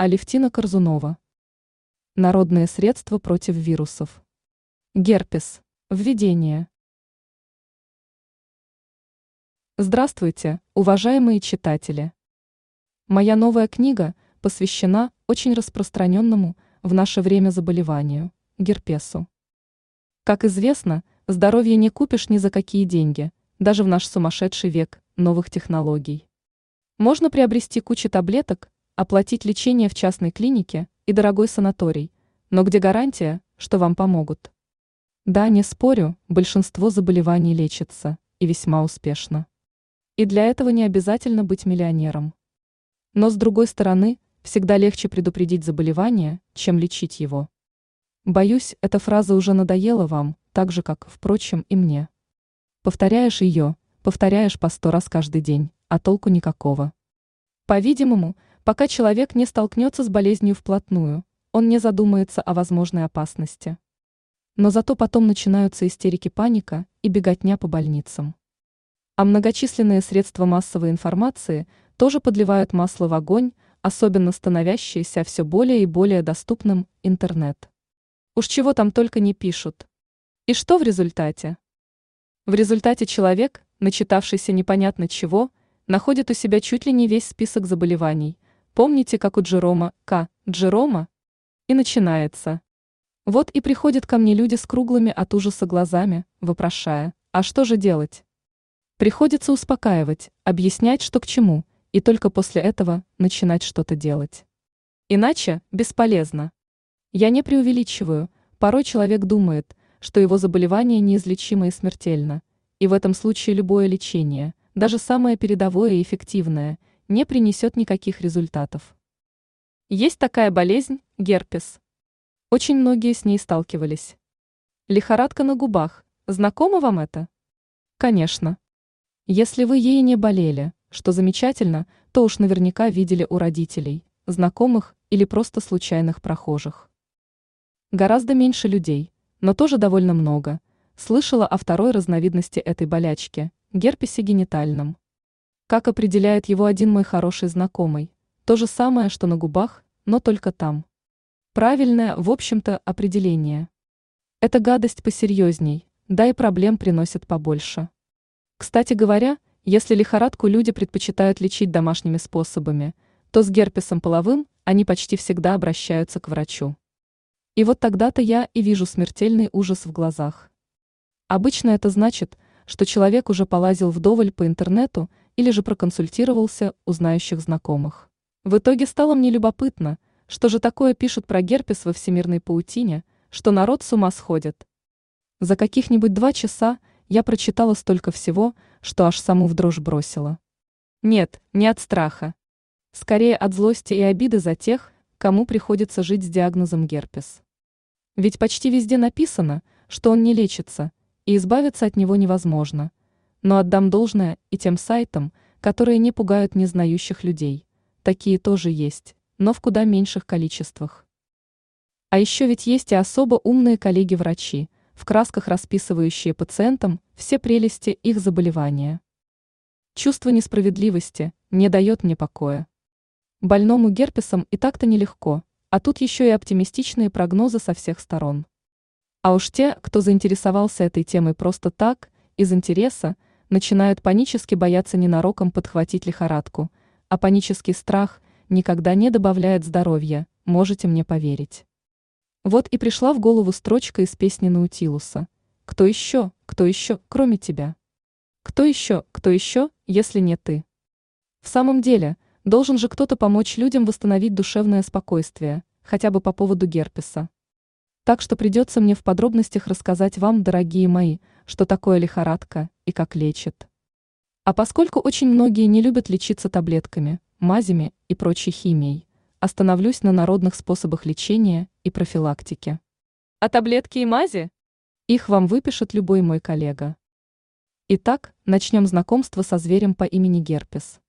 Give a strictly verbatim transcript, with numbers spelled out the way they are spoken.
Алевтина Корзунова. Народные средства против вирусов. Герпес. Введение. Здравствуйте, уважаемые читатели! Моя новая книга посвящена очень распространенному в наше время заболеванию – герпесу. Как известно, здоровье не купишь ни за какие деньги, даже в наш сумасшедший век новых технологий. Можно приобрести кучу таблеток, оплатить лечение в частной клинике и дорогой санаторий, но где гарантия, что вам помогут? Да, не спорю, большинство заболеваний лечится, и весьма успешно. И для этого не обязательно быть миллионером. Но с другой стороны, всегда легче предупредить заболевание, чем лечить его. Боюсь, эта фраза уже надоела вам, так же, как, впрочем, и мне. Повторяешь ее, повторяешь по сто раз каждый день, а толку никакого. По-видимому, пока человек не столкнется с болезнью вплотную, он не задумается о возможной опасности. Но зато потом начинаются истерики, паника и беготня по больницам. А многочисленные средства массовой информации тоже подливают масло в огонь, особенно становящийся все более и более доступным интернет. Уж чего там только не пишут. И что в результате? В результате человек, начитавшийся непонятно чего, находит у себя чуть ли не весь список заболеваний. Помните, как у Джерома К. Джерома? И начинается. Вот и приходят ко мне люди с круглыми от ужаса глазами, вопрошая, а что же делать? Приходится успокаивать, объяснять, что к чему, и только после этого начинать что-то делать. Иначе бесполезно. Я не преувеличиваю, порой человек думает, что его заболевание неизлечимо и смертельно, и в этом случае любое лечение, даже самое передовое и эффективное, не принесет никаких результатов. Есть такая болезнь – герпес. Очень многие с ней сталкивались. Лихорадка на губах. Знакомо вам это? Конечно. Если вы ей не болели, что замечательно, то уж наверняка видели у родителей, знакомых или просто случайных прохожих. Гораздо меньше людей, но тоже довольно много, слышала о второй разновидности этой болячки – герпесе генитальном. Как определяет его один мой хороший знакомый, то же самое, что на губах, но только там. Правильное, в общем-то, определение. Эта гадость посерьезней, да и проблем приносит побольше. Кстати говоря, если лихорадку люди предпочитают лечить домашними способами, то с герпесом половым они почти всегда обращаются к врачу. И вот тогда-то я и вижу смертельный ужас в глазах. Обычно это значит, что человек уже полазил вдоволь по интернету или же проконсультировался у знающих знакомых. В итоге стало мне любопытно, что же такое пишут про герпес во всемирной паутине, что народ с ума сходит. За каких-нибудь два часа я прочитала столько всего, что аж саму в дрожь бросила. Нет, не от страха. Скорее от злости и обиды за тех, кому приходится жить с диагнозом герпес. Ведь почти везде написано, что он не лечится, и избавиться от него невозможно. Но отдам должное и тем сайтам, которые не пугают незнающих людей. Такие тоже есть, но в куда меньших количествах. А еще ведь есть и особо умные коллеги-врачи, в красках расписывающие пациентам все прелести их заболевания. Чувство несправедливости не дает мне покоя. Больному герпесом и так-то нелегко, а тут еще и оптимистичные прогнозы со всех сторон. А уж те, кто заинтересовался этой темой просто так, из интереса, начинают панически бояться ненароком подхватить лихорадку, а панический страх никогда не добавляет здоровья, можете мне поверить. Вот и пришла в голову строчка из песни Наутилуса. «Кто еще, кто еще, кроме тебя? Кто еще, кто еще, если не ты?» В самом деле, должен же кто-то помочь людям восстановить душевное спокойствие, хотя бы по поводу герпеса. Так что придется мне в подробностях рассказать вам, дорогие мои, что такое лихорадка и как лечит. А поскольку очень многие не любят лечиться таблетками, мазями и прочей химией, остановлюсь на народных способах лечения и профилактики. А таблетки и мази? Их вам выпишет любой мой коллега. Итак, начнем знакомство со зверем по имени герпес.